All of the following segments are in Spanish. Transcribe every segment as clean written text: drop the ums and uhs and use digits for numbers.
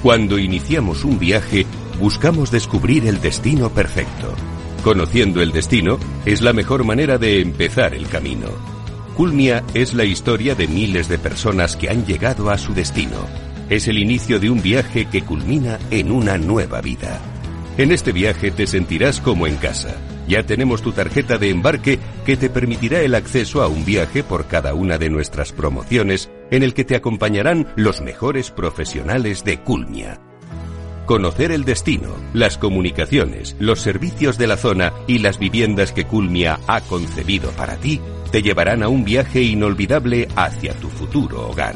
Cuando iniciamos un viaje, buscamos descubrir el destino perfecto. Conociendo el destino es la mejor manera de empezar el camino. Culmia es la historia de miles de personas que han llegado a su destino. Es el inicio de un viaje que culmina en una nueva vida. En este viaje te sentirás como en casa. Ya tenemos tu tarjeta de embarque que te permitirá el acceso a un viaje por cada una de nuestras promociones en el que te acompañarán los mejores profesionales de Culmia. Conocer el destino, las comunicaciones, los servicios de la zona y las viviendas que Culmia ha concebido para ti te llevarán a un viaje inolvidable hacia tu futuro hogar.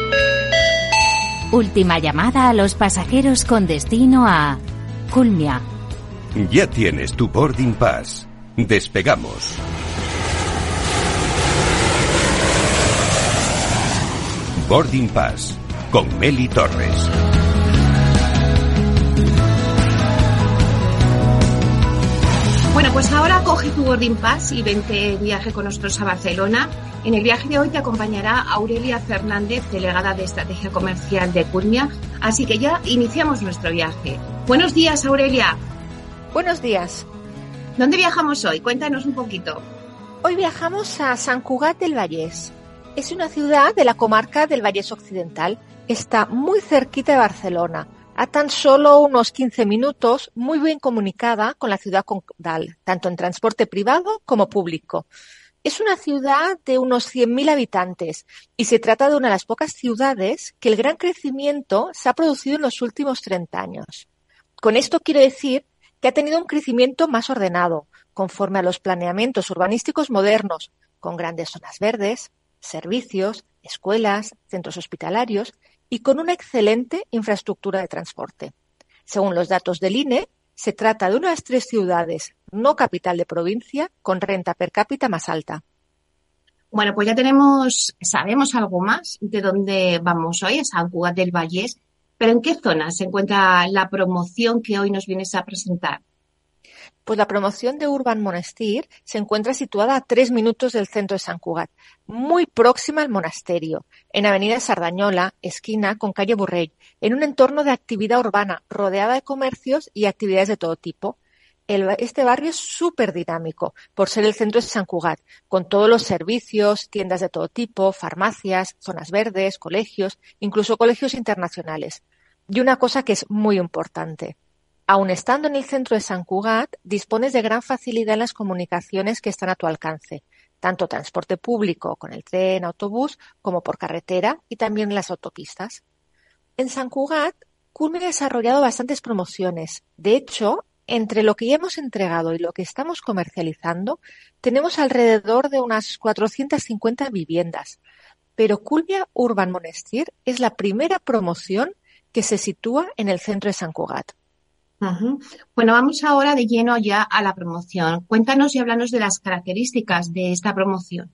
Última llamada a los pasajeros con destino a Culmia. Ya tienes tu boarding pass. Despegamos. Boarding Pass con Meli Torres. Bueno, pues ahora coge tu boarding pass y vente de viaje con nosotros a Barcelona. En el viaje de hoy te acompañará Aurelia Fernández, delegada de Estrategia Comercial de Culmia. Así que ya iniciamos nuestro viaje. Buenos días, Aurelia. Buenos días. ¿Dónde viajamos hoy? Cuéntanos un poquito. Hoy viajamos a Sant Cugat del Vallès. Es una ciudad de la comarca del Vallès Occidental. Está muy cerquita de Barcelona, a tan solo unos 15 minutos, muy bien comunicada con la ciudad condal, tanto en transporte privado como público. Es una ciudad de unos 100.000 habitantes y se trata de una de las pocas ciudades que el gran crecimiento se ha producido en los últimos 30 años. Con esto quiero decir que ha tenido un crecimiento más ordenado, conforme a los planeamientos urbanísticos modernos, con grandes zonas verdes, servicios, escuelas, centros hospitalarios y con una excelente infraestructura de transporte. Según los datos del INE, se trata de una de las 3 ciudades no capital de provincia con renta per cápita más alta. Bueno, pues ya sabemos algo más de dónde vamos hoy, a Sant Cugat del Vallès, pero ¿en qué zona se encuentra la promoción que hoy nos vienes a presentar? Pues la promoción de Urban Monestir se encuentra situada a 3 minutos del centro de Sant Cugat, muy próxima al monasterio, en Avenida Sardañola, esquina con calle Borrell, en un entorno de actividad urbana, rodeada de comercios y actividades de todo tipo. Este barrio es súper dinámico, por ser el centro de Sant Cugat, con todos los servicios, tiendas de todo tipo, farmacias, zonas verdes, colegios, incluso colegios internacionales. Y una cosa que es muy importante. Aun estando en el centro de Sant Cugat, dispones de gran facilidad en las comunicaciones que están a tu alcance, tanto transporte público con el tren, autobús, como por carretera y también en las autopistas. En Sant Cugat, Culmia ha desarrollado bastantes promociones. De hecho, entre lo que ya hemos entregado y lo que estamos comercializando, tenemos alrededor de unas 450 viviendas. Pero Culmia Urban Monestir es la primera promoción que se sitúa en el centro de Sant Cugat. Uh-huh. Bueno, vamos ahora de lleno ya a la promoción. Cuéntanos y háblanos de las características de esta promoción.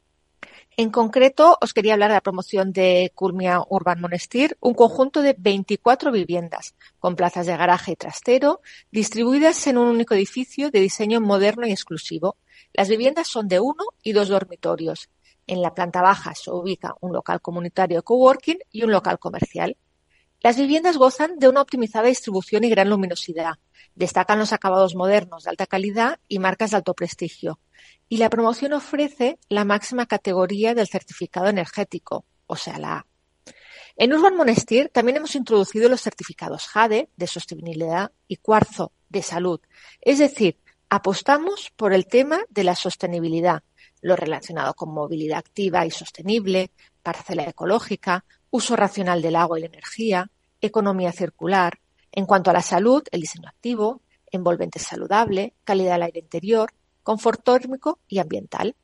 En concreto, os quería hablar de la promoción de Culmia Urban Monestir, un conjunto de 24 viviendas, con plazas de garaje y trastero, distribuidas en un único edificio de diseño moderno y exclusivo. Las viviendas son de 1 y 2 dormitorios. En la planta baja se ubica un local comunitario de coworking y un local comercial. Las viviendas gozan de una optimizada distribución y gran luminosidad. Destacan los acabados modernos de alta calidad y marcas de alto prestigio. Y la promoción ofrece la máxima categoría del certificado energético, o sea, la A. En Urban Monestir también hemos introducido los certificados JADE de sostenibilidad y Cuarzo de salud. Es decir, apostamos por el tema de la sostenibilidad, lo relacionado con movilidad activa y sostenible, parcela ecológica, uso racional del agua y la energía, economía circular. En cuanto a la salud, el diseño activo, envolvente saludable, calidad del aire interior, confort térmico y ambiental.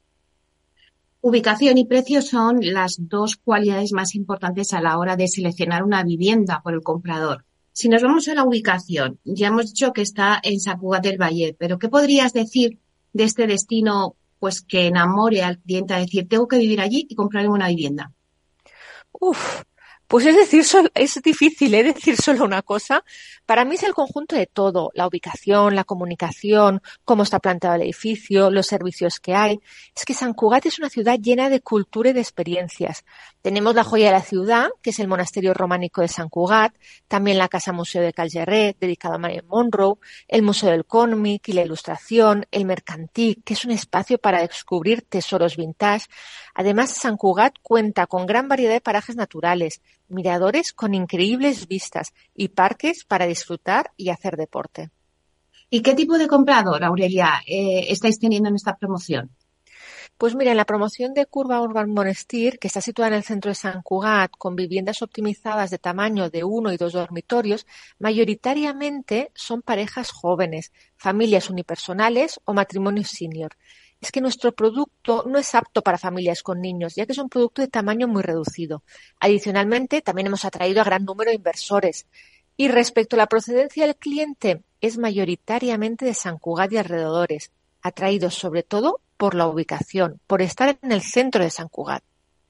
Ubicación y precio son las 2 cualidades más importantes a la hora de seleccionar una vivienda por el comprador. Si nos vamos a la ubicación, ya hemos dicho que está en Sant Cugat del Vallès, pero ¿qué podrías decir de este destino pues que enamore al cliente a decir, tengo que vivir allí y comprarme una vivienda? Pues es difícil decir solo una cosa. Para mí es el conjunto de todo, la ubicación, la comunicación, cómo está planteado el edificio, los servicios que hay. Es que Sant Cugat es una ciudad llena de cultura y de experiencias. Tenemos la joya de la ciudad, que es el monasterio románico de Sant Cugat, también la Casa Museo de Cal Gerret, dedicado a Marilyn Monroe, el Museo del Cómic y la Ilustración, el Mercantic, que es un espacio para descubrir tesoros vintage. Además, Sant Cugat cuenta con gran variedad de parajes naturales, miradores con increíbles vistas y parques para disfrutar y hacer deporte. ¿Y qué tipo de comprador, Aurelia, estáis teniendo en esta promoción? Pues mira, en la promoción de Curva Urban Monestir, que está situada en el centro de Sant Cugat, con viviendas optimizadas de tamaño de 1 y 2 dormitorios, mayoritariamente son parejas jóvenes, familias unipersonales o matrimonios senior. Es que nuestro producto no es apto para familias con niños, ya que es un producto de tamaño muy reducido. Adicionalmente, también hemos atraído a gran número de inversores. Y respecto a la procedencia del cliente, es mayoritariamente de Sant Cugat y alrededores, atraídos sobre todo por la ubicación, por estar en el centro de Sant Cugat.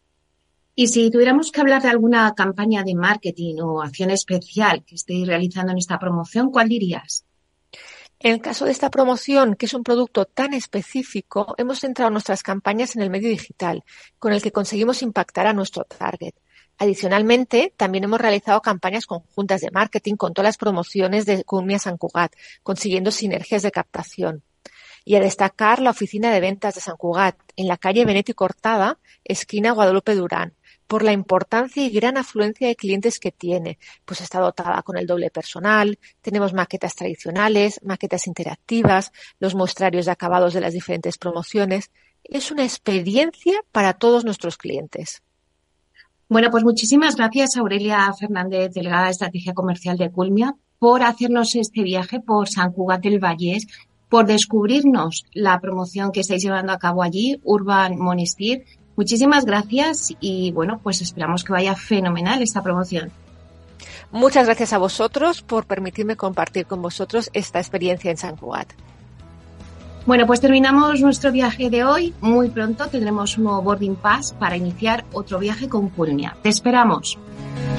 Y si tuviéramos que hablar de alguna campaña de marketing o acción especial que estéis realizando en esta promoción, ¿cuál dirías? En el caso de esta promoción, que es un producto tan específico, hemos centrado nuestras campañas en el medio digital, con el que conseguimos impactar a nuestro target. Adicionalmente, también hemos realizado campañas conjuntas de marketing con todas las promociones de Culmia Sant Cugat, consiguiendo sinergias de captación. Y a destacar la oficina de ventas de Sant Cugat, en la calle Benet y Cortada, esquina Guadalupe Durán, por la importancia y gran afluencia de clientes que tiene. Pues está dotada con el doble personal, tenemos maquetas tradicionales, maquetas interactivas, los muestrarios de acabados de las diferentes promociones. Es una experiencia para todos nuestros clientes. Bueno, pues muchísimas gracias, Aurelia Fernández, delegada de Estrategia Comercial de Culmia, por hacernos este viaje por Sant Cugat del Vallès, por descubrirnos la promoción que estáis llevando a cabo allí, Urban Monestir. Muchísimas gracias y bueno, pues esperamos que vaya fenomenal esta promoción. Muchas gracias a vosotros por permitirme compartir con vosotros esta experiencia en Sant Cugat. Bueno, pues terminamos nuestro viaje de hoy. Muy pronto tendremos un nuevo boarding pass para iniciar otro viaje con Culmia. Te esperamos.